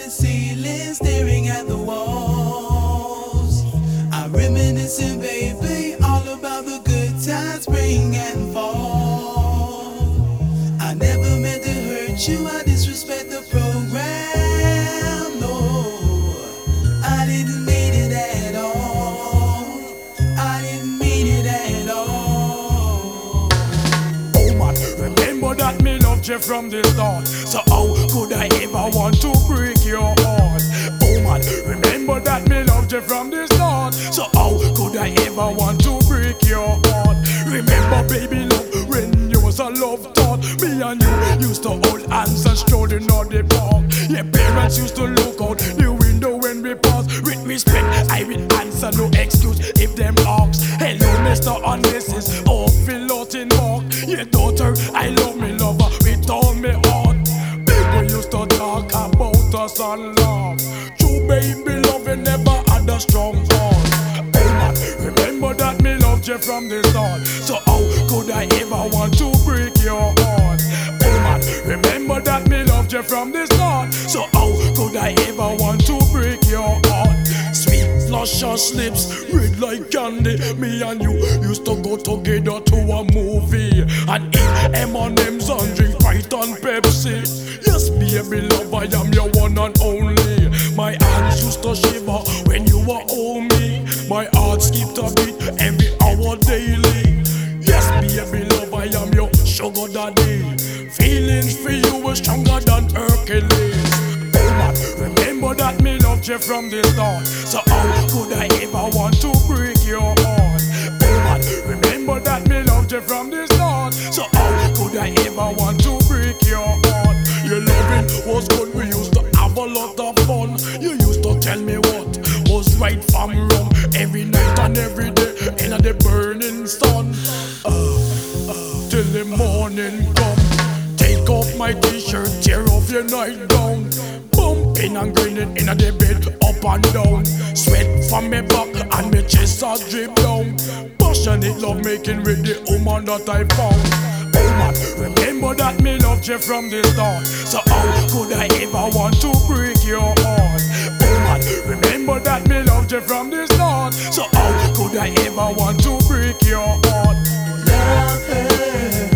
the ceiling, staring at the walls. I'm reminiscing, baby, all about the good times, spring and fall. I never meant to hurt you, I disrespect the program. No, I didn't mean it at all. I didn't mean it at all. Oh man, remember that me loved you from the start. So how could I ever want to break your heart? Oh man, remember that me loved you from the start. So how could I ever want to break your heart? Remember, baby love, when you was a love thought. Me and you used to hold hands and strolling on the park. Your parents used to look out the window when we pass. With respect, I will answer, no excuse if them ask. Hello, Mr. and Mrs. Phil out in Mark. Your daughter, I love me lover with all me heart. People used to talk about us and laugh. True baby love, you never had a strong heart. Oh man, remember that me loved you from the start. So how could I ever want to break your heart? Oh man, remember that me loved you from the start. So how could I ever want to break your heart? Sweet luscious lips, red like candy. Me and you used to go together to a movie and eat M&M's and drink Sprite and Pepsi. Yes, baby love, I am your one and only. My hands used to shiver when you were home me. My heart skipped a beat every hour daily. Yes, baby love, I am your sugar daddy. Feelings for you were stronger than Hercules. Oh man, remember that me loved you from the start. So how could I ever want to break your heart? Oh man, remember that me loved you from the start. So how could I ever want to break your heart? Your loving was good, we used to have a lot of fun. You used to tell me what was right from wrong every night and every day in the burning sun. Till the morning come. Take off my t-shirt, tear off your nightgown. Bumping and grinding in the bed, up and down. Sweat from me back and me chest a drip down. Passionate love making with the woman that I found. Oh man, remember that me loved you from the start. So how could I ever want to break your heart? Oh man, remember that me loved you from the start. So how could I ever want to break your heart? Love hurts.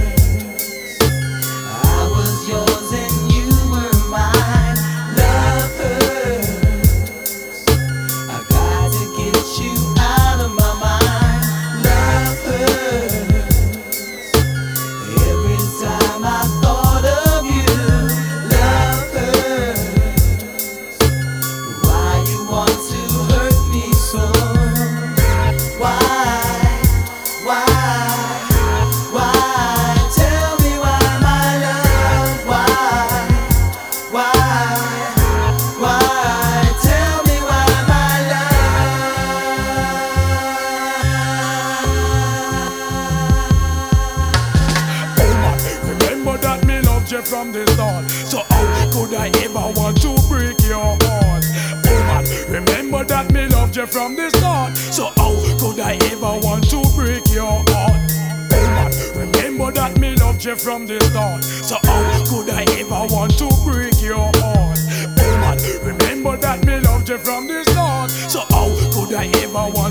I was yours and you were mine. Love hurts. I got to get you out of my mind. Love hurts. Every time I thought of you. Love hurts. Why you want to hurt me so? Why? Tell me why, my love? Why? Tell me why, my love? Oh man, remember that me loved you from the start. So how could I ever want to break your heart? Oh man, remember that me loved you from the start. So how could I ever want to break your heart? Oh man, remember that me loved you from the start. So how could I ever want to break your heart? Oh man, remember that me loved you from the start. So how could I ever want